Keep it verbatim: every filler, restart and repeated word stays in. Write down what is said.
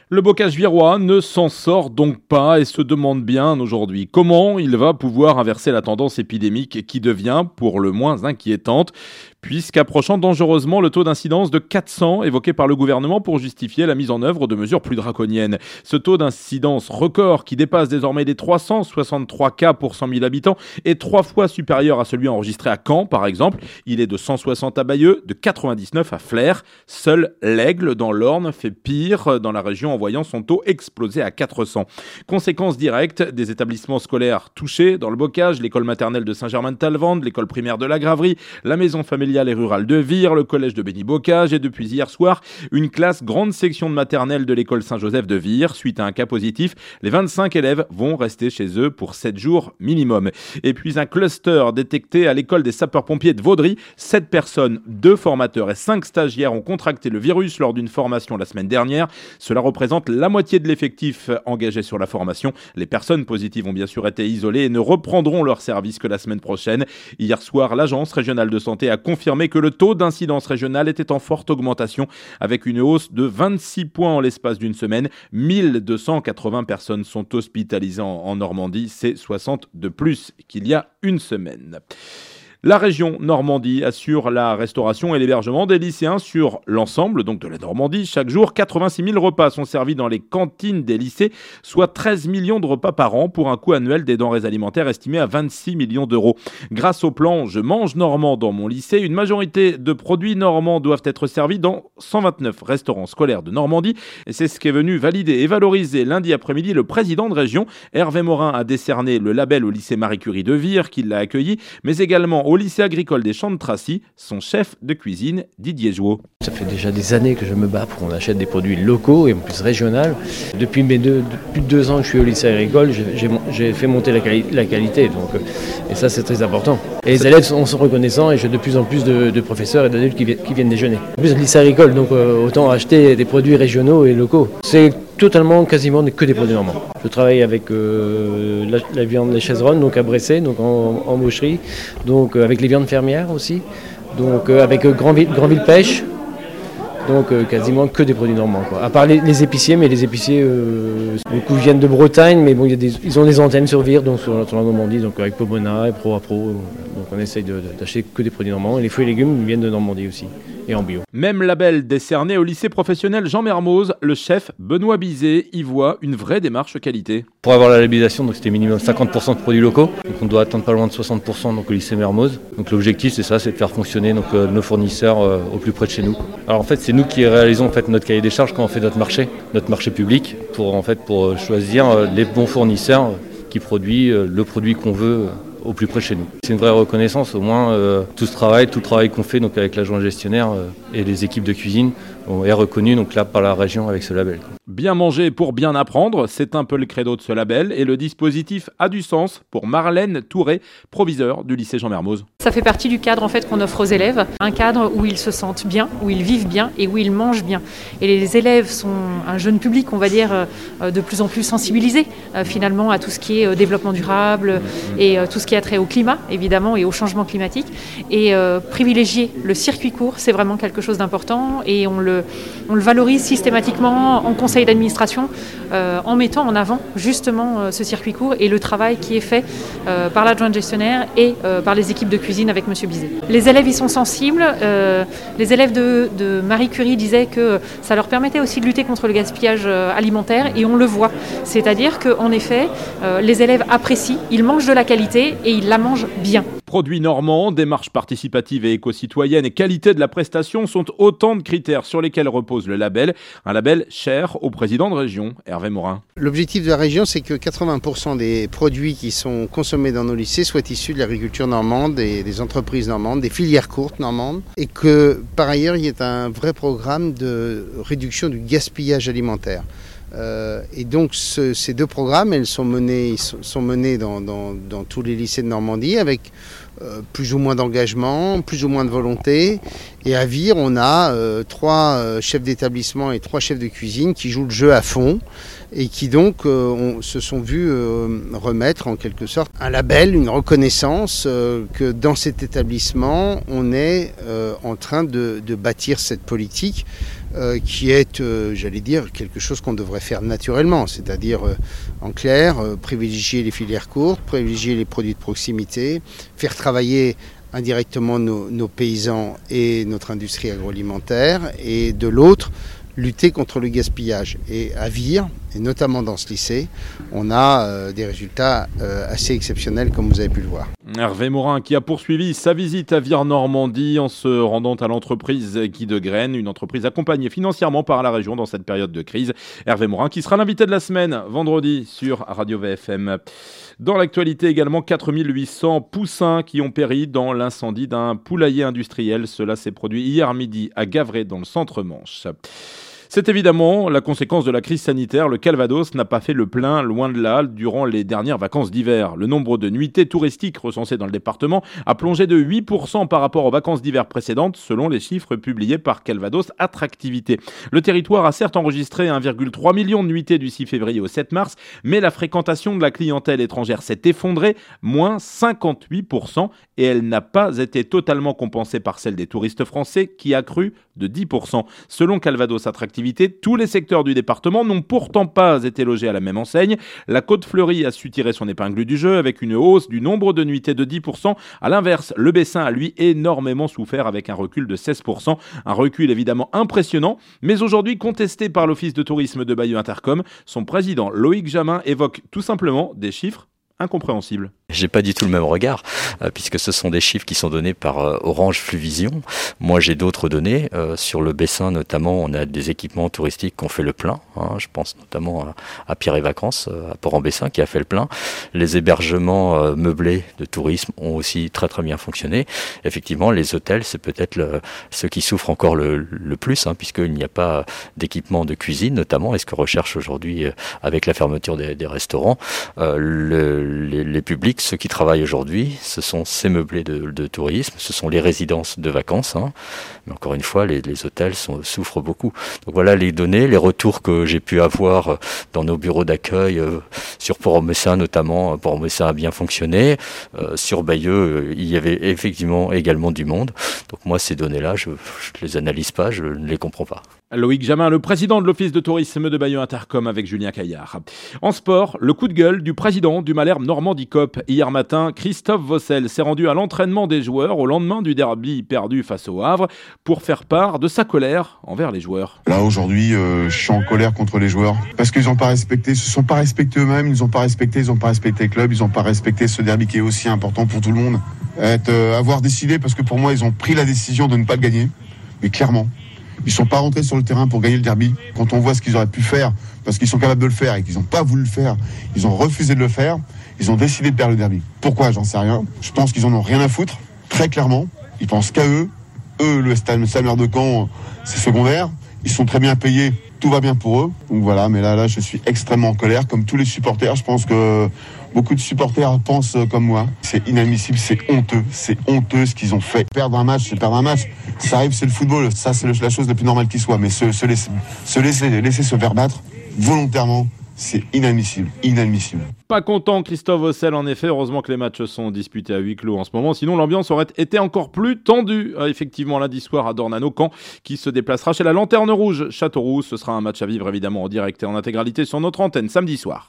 Le bocage virois ne s'en sort donc pas et se demande bien aujourd'hui comment il va pouvoir inverser la tendance épidémique qui devient pour le moins inquiétante, puisqu'approchant dangereusement le taux d'incidence de quatre cents évoqué par le gouvernement pour justifier la mise en œuvre de mesures plus draconiennes. Ce taux d'incidence record qui dépasse désormais les trois cent soixante-trois cas pour cent mille habitants est trois fois supérieur à celui enregistré à Caen par exemple. Il est de cent soixante à Bayeux, de quatre-vingt-dix-neuf à Flers. Seul l'Aigle dans l'Orne fait pire dans la région en voyant son taux exploser à quatre cents. Conséquence directe, des établissements scolaires touchés dans le bocage, l'école maternelle de Saint-Germain-de-Talvende, l'école primaire de la Graverie, la maison familiale et rurale de Vire, le collège de Béni-Bocage et depuis hier soir, une classe grande section de maternelle de l'école Saint-Joseph de Vire. Suite à un cas positif, les vingt-cinq élèves vont rester chez eux pour sept jours minimum. Et puis un cluster détecté à l'école des sapeurs-pompiers de Vaudry. sept personnes, deux formateurs et cinq stagiaires ont contracté le virus lors d'une formation la semaine dernière. Cela représente la moitié de l'effectif engagé sur la formation. Les personnes positives ont bien sûr été isolées et ne reprendront leur service que la semaine prochaine. Hier soir, l'Agence régionale de santé a confirmé que le taux d'incidence régionale était en forte augmentation avec une hausse de vingt-six points en l'espace d'une semaine. mille deux cent quatre-vingts personnes sont hospitalisées en Normandie, c'est soixante de plus qu'il y a une semaine. La région Normandie assure la restauration et l'hébergement des lycéens sur l'ensemble donc de la Normandie. Chaque jour, quatre-vingt-six mille repas sont servis dans les cantines des lycées, soit treize millions de repas par an pour un coût annuel des denrées alimentaires estimé à vingt-six millions d'euros. Grâce au plan Je mange normand dans mon lycée, une majorité de produits normands doivent être servis dans cent vingt-neuf restaurants scolaires de Normandie. Et c'est ce qu'est venu valider et valoriser lundi après-midi le président de région. Hervé Morin a décerné le label au lycée Marie Curie de Vire qui l'a accueilli, mais également au lycée agricole des Champs de Tracy, son chef de cuisine Didier Jouot. Ça fait déjà des années que je me bats pour qu'on achète des produits locaux et en plus régionaux. Depuis mes deux, plus de deux ans que je suis au lycée agricole, j'ai, j'ai fait monter la, quali- la qualité. Donc, et ça, c'est très important. Et les élèves sont, sont reconnaissants et j'ai de plus en plus de, de professeurs et d'adultes qui, vi- qui viennent déjeuner. En plus, le lycée agricole, donc euh, autant acheter des produits régionaux et locaux. C'est totalement, quasiment que des produits normands. Je travaille avec euh, la, la viande des chaiseronnes, donc à Bressay, donc en, en boucherie, donc euh, avec les viandes fermières aussi, donc euh, avec euh, Grandville, Grandville Pêche, donc euh, quasiment que des produits normands, quoi. À part les, les épiciers, mais les épiciers, euh, beaucoup viennent de Bretagne, mais bon, y a des, ils ont des antennes sur Vire, donc sur, sur la Normandie, donc avec Pomona et Pro à Pro, donc on essaye de, de, d'acheter que des produits normands, et les fruits et légumes viennent de Normandie aussi. Et en bio. Même label décerné au lycée professionnel Jean Mermoz, le chef Benoît Bizet y voit une vraie démarche qualité. Pour avoir la labellisation, donc c'était minimum cinquante pour cent de produits locaux, donc on doit atteindre pas loin de soixante pour cent donc au lycée Mermoz. Donc l'objectif c'est ça, c'est de faire fonctionner donc, euh, nos fournisseurs euh, au plus près de chez nous. Alors en fait c'est nous qui réalisons en fait notre cahier des charges quand on fait notre marché, notre marché public, pour en fait pour choisir euh, les bons fournisseurs euh, qui produisent euh, le produit qu'on veut. Euh, au plus près de chez nous. C'est une vraie reconnaissance, au moins euh, tout ce travail, tout le travail qu'on fait donc avec l'adjoint gestionnaire euh, et les équipes de cuisine on est reconnu donc là par la région avec ce label. Bien manger pour bien apprendre, c'est un peu le credo de ce label et le dispositif a du sens pour Marlène Touré, proviseure du lycée Jean Mermoz. Ça fait partie du cadre en fait qu'on offre aux élèves, un cadre où ils se sentent bien, où ils vivent bien et où ils mangent bien. Et les élèves sont un jeune public, on va dire, de plus en plus sensibilisé finalement à tout ce qui est développement durable et tout ce qui a trait au climat évidemment et au changement climatique. Et euh, privilégier le circuit court, c'est vraiment quelque chose d'important et on le On le valorise systématiquement en conseil d'administration euh, en mettant en avant justement euh, ce circuit court et le travail qui est fait euh, par l'adjoint gestionnaire et euh, par les équipes de cuisine avec Monsieur Bizet. Les élèves y sont sensibles. Euh, les élèves de, de Marie Curie disaient que ça leur permettait aussi de lutter contre le gaspillage euh, alimentaire et on le voit. C'est-à-dire qu'en effet, euh, les élèves apprécient, ils mangent de la qualité et ils la mangent bien. Produits normands, démarche participative et éco-citoyenne et qualité de la prestation sont autant de critères sur lesquels repose le label. Un label cher au président de région, Hervé Morin. L'objectif de la région, c'est que quatre-vingts pour cent des produits qui sont consommés dans nos lycées soient issus de l'agriculture normande, des, des entreprises normandes, des filières courtes normandes, et que par ailleurs, il y ait un vrai programme de réduction du gaspillage alimentaire. Euh, et donc ce, ces deux programmes, elles sont menés, sont menés dans, dans, dans tous les lycées de Normandie avec euh, plus ou moins d'engagement, plus ou moins de volonté. Et à Vire, on a euh, trois euh, chefs d'établissement et trois chefs de cuisine qui jouent le jeu à fond et qui donc euh, on, se sont vus euh, remettre en quelque sorte un label, une reconnaissance euh, que dans cet établissement, on est euh, en train de, de bâtir cette politique euh, qui est, euh, j'allais dire, quelque chose qu'on devrait faire naturellement, c'est-à-dire, euh, en clair, euh, privilégier les filières courtes, privilégier les produits de proximité, faire travailler indirectement nos, nos paysans et notre industrie agroalimentaire, et de l'autre, lutter contre le gaspillage. Et à Vire, et notamment dans ce lycée, on a euh, des résultats euh, assez exceptionnels, comme vous avez pu le voir. Hervé Morin qui a poursuivi sa visite à Vire-Normandie en se rendant à l'entreprise Guy de Graine, une entreprise accompagnée financièrement par la région dans cette période de crise. Hervé Morin qui sera l'invité de la semaine, vendredi, sur Radio V F M. Dans l'actualité également, quatre mille huit cents poussins qui ont péri dans l'incendie d'un poulailler industriel. Cela s'est produit hier midi à Gavray, dans le centre-Manche. C'est évidemment la conséquence de la crise sanitaire. Le Calvados n'a pas fait le plein, loin de là, durant les dernières vacances d'hiver. Le nombre de nuitées touristiques recensées dans le département a plongé de huit pour cent par rapport aux vacances d'hiver précédentes, selon les chiffres publiés par Calvados Attractivité. Le territoire a certes enregistré un virgule trois million de nuitées du six février au sept mars, mais la fréquentation de la clientèle étrangère s'est effondrée, moins cinquante-huit pour cent, et elle n'a pas été totalement compensée par celle des touristes français, qui a cru de dix pour cent. Selon Calvados Attractivité, tous les secteurs du département n'ont pourtant pas été logés à la même enseigne. La Côte-Fleurie a su tirer son épingle du jeu avec une hausse du nombre de nuitées de dix pour cent. À l'inverse, le Bessin a lui énormément souffert avec un recul de seize pour cent. Un recul évidemment impressionnant, mais aujourd'hui contesté par l'Office de tourisme de Bayeux Intercom. Son président Loïc Jamin évoque tout simplement des chiffres incompréhensible. J'ai pas du tout le même regard, euh, puisque ce sont des chiffres qui sont donnés par euh, Orange Fluvision. Moi, j'ai d'autres données. Euh, sur le Bessin, notamment, on a des équipements touristiques qui ont fait le plein. Hein, je pense notamment à, à Pierre et Vacances, euh, à Port-en-Bessin, qui a fait le plein. Les hébergements euh, meublés de tourisme ont aussi très très bien fonctionné. Effectivement, les hôtels, c'est peut-être le, ceux qui souffrent encore le, le plus, hein, puisqu'il n'y a pas d'équipement de cuisine, notamment. Et ce que recherche aujourd'hui, euh, avec la fermeture des, des restaurants, euh, le Les, les publics, ceux qui travaillent aujourd'hui, ce sont ces meublés de, de tourisme, ce sont les résidences de vacances. Hein. Mais encore une fois, les, les hôtels sont, souffrent beaucoup. Donc voilà les données, les retours que j'ai pu avoir dans nos bureaux d'accueil, euh, sur Port-en-Bessin notamment. Port-en-Bessin a bien fonctionné. Euh, sur Bayeux, il y avait effectivement également du monde. Donc moi, ces données-là, je ne les analyse pas, je ne les comprends pas. Loïc Jamin, le président de l'Office de tourisme de Bayeux Intercom, avec Julien Caillard. En sport, le coup de gueule du président du Malherbe Normandie Cop. Hier matin, Christophe Vossel s'est rendu à l'entraînement des joueurs au lendemain du derby perdu face au Havre pour faire part de sa colère envers les joueurs. Là aujourd'hui, euh, je suis en colère contre les joueurs parce qu'ils n'ont pas respecté, se sont pas respectés eux-mêmes, ils n'ont pas respecté, ils n'ont pas respecté le club, ils n'ont pas respecté ce derby qui est aussi important pour tout le monde. Être, euh, avoir décidé, parce que pour moi, ils ont pris la décision de ne pas le gagner, mais clairement. Ils sont pas rentrés sur le terrain pour gagner le derby. Quand on voit ce qu'ils auraient pu faire, parce qu'ils sont capables de le faire et qu'ils n'ont pas voulu le faire, ils ont refusé de le faire, ils ont décidé de perdre le derby. Pourquoi ? J'en sais rien. Je pense qu'ils en ont rien à foutre, très clairement. Ils pensent qu'à eux. Eux, le Stade de Caen, c'est secondaire. Ils sont très bien payés, tout va bien pour eux. Donc voilà, mais là, là, je suis extrêmement en colère, comme tous les supporters. Je pense que beaucoup de supporters pensent comme moi. C'est inadmissible, c'est honteux, c'est honteux ce qu'ils ont fait. Perdre un match, c'est perdre un match. Ça arrive, c'est le football. Ça, c'est la chose la plus normale qui soit. Mais se, se, laisser, se laisser, laisser se faire battre volontairement, c'est inadmissible, inadmissible. Pas content Christophe Vossel, en effet. Heureusement que les matchs sont disputés à huis clos en ce moment. Sinon, l'ambiance aurait été encore plus tendue. Euh, effectivement, lundi soir à Dornano, Caen, qui se déplacera chez la Lanterne Rouge Châteauroux. Ce sera un match à vivre évidemment en direct et en intégralité sur notre antenne samedi soir.